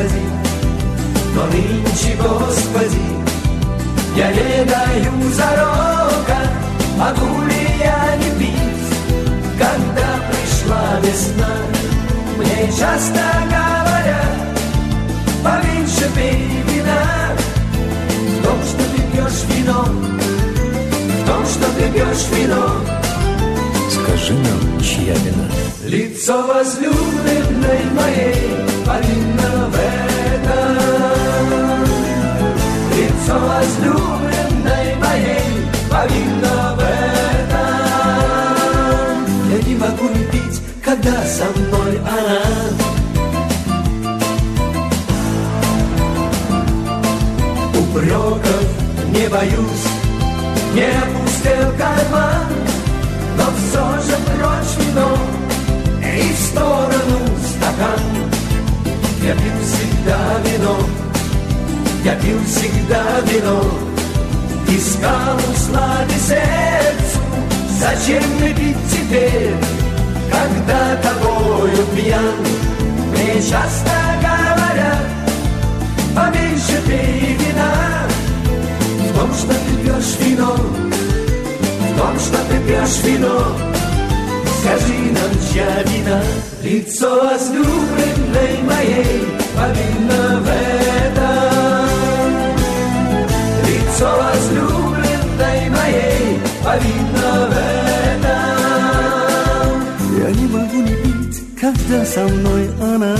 Господи, но нынче, Господи, я ведаю зарока, могу ли я не пить, когда пришла весна. Мне часто говорят, поменьше пей вина. В том, что ты пьешь вино, в том, что ты пьешь вино. Скажи нам, чья вина? Лицо возлюбленной моей повинно в этом. Лицо возлюбленной моей повинно в этом. Я не могу не пить, когда со мной она. Упреков не боюсь, не опустил карман, но все же прочь вино и в сторону стакан. Я пил всегда вино, я пил всегда вино, искал услады сердцу. Зачем мне пить теперь, когда тобою пьян? Мне часто говорят, поменьше пей вина. В том, что ты пьешь вино, в том, что ты пьешь вино, скажи нам, чья вина. Лицо возлюбленной моей повинно в этом. Лицо возлюбленной моей повинно в этом. Я не могу не пить, когда со мной она.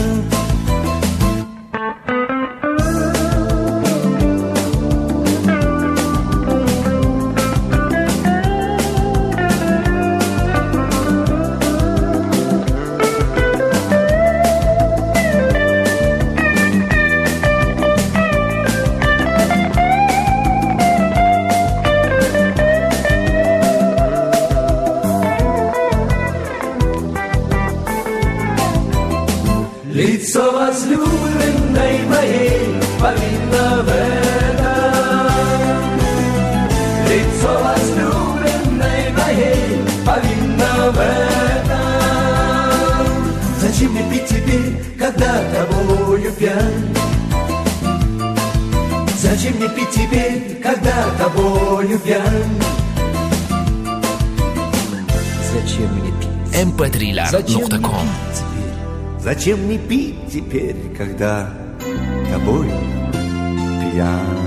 Лицо возлюбленной моей повинно в этом. Лицо возлюбленной моей повинно в этом. Зачем мне пить теперь, когда тобою пьян? Зачем мне пить теперь, когда тобою пьян? Зачем мне пить? mp3lar.com. Зачем мне пить теперь, когда тобой пьян?